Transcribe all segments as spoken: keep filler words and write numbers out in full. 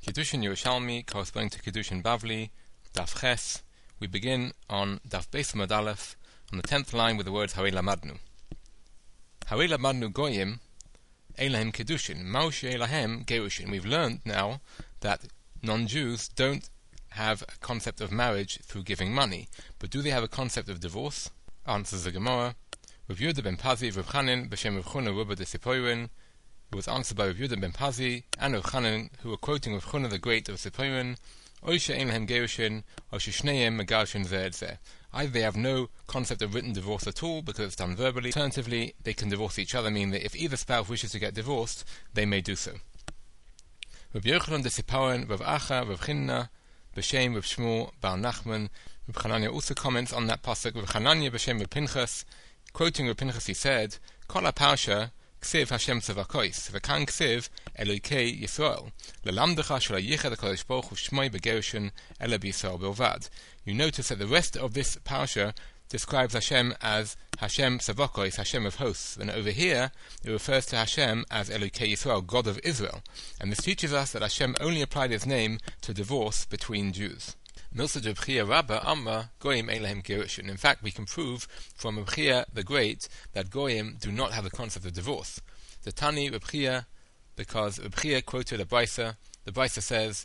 Kiddushin Yerushalmi, corresponding to Kiddushin Bavli, Daf Ches. We begin on Daf Beis Amud Aleph, on the tenth line with the words Harei Lamadnu. Harei Lamadnu Goyim, Eilahem Kiddushin, Maushi Eilahem Gerushin. We've learned now that non-Jews don't have a concept of marriage through giving money, but do they have a concept of divorce? Answers the Gemara. Rav Yehuda ben Pazi, Rav Chanan, B'Shem Rav Chuna, Rabba de Sipoirin. It was answered by Rav Yehuda ben Pazi and Rav Chanan, who were quoting Rav Chuna the Great of Sipoirin. Oisha Eilahem Gerushin, Oisha Shneim Megarshin Zeh Zeh. Either they have no concept of written divorce at all because it's done verbally. Alternatively, they can divorce each other, meaning that if either spouse wishes to get divorced, they may do so. Rav Yochanan de Sipoirin, Rav Acha, Rav Chinna, B'Shem Rav Shmuel Bar Nachman. Rav Chananya also comments on that pasuk. Rav Chananya B'Shem Rav Pinchas, quoting Rav Pinchas, he said, Kol HaParsha Ksiv Hashem Tzavakois, V'kan Ksiv Elokei Yisrael, Lelamdecha Shel Hayichad HaKadosh Baruch Hu Shmoi Begerushin Ela B'Yisrael Bilvad. You notice that the rest of this parsha describes Hashem as Hashem Tzavakois, Hashem of hosts, and over here it refers to Hashem as Elokei Yisrael, God of Israel, and this teaches us that Hashem only applied his name to divorce between Jews. Milsa Reb Chia Rabba Amma Goyim Eilahem Gerushin. In fact, we can prove from Reb Chia the Great that Goyim do not have the concept of divorce. The Tani Reb Chia, because Reb Chia quoted a Brisa. The Brisa says,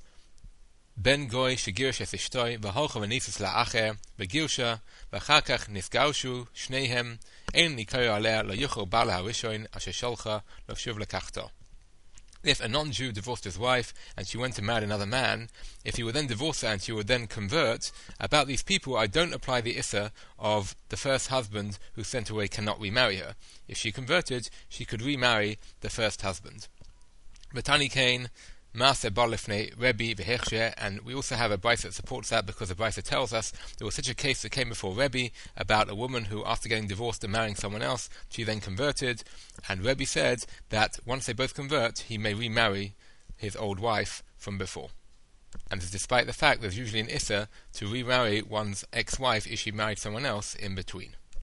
Ben Goy Shegirish es Ishtoi V'holcha v'nisus la'acher V'girsha V'achakach nisgaushu Shneihem Ein nikayo alea Lo yuchol bala harishoin Asher sholcha Lo shuv lekachto. If a non-Jew divorced his wife and she went to marry another man, if he would then divorce her and she would then convert, about these people I don't apply the issa of the first husband who sent her away cannot remarry her. If she converted, she could remarry the first husband. Batani Kain, Maaseh bar lifnei Rebbe v'hechsheh, and we also have a brisa that supports that because the brisa tells us there was such a case that came before Rebbe about a woman who, after getting divorced and marrying someone else, she then converted, and Rebbe said that once they both convert, he may remarry his old wife from before. And this is despite the fact there's usually an issa to remarry one's ex-wife if she married someone else in between.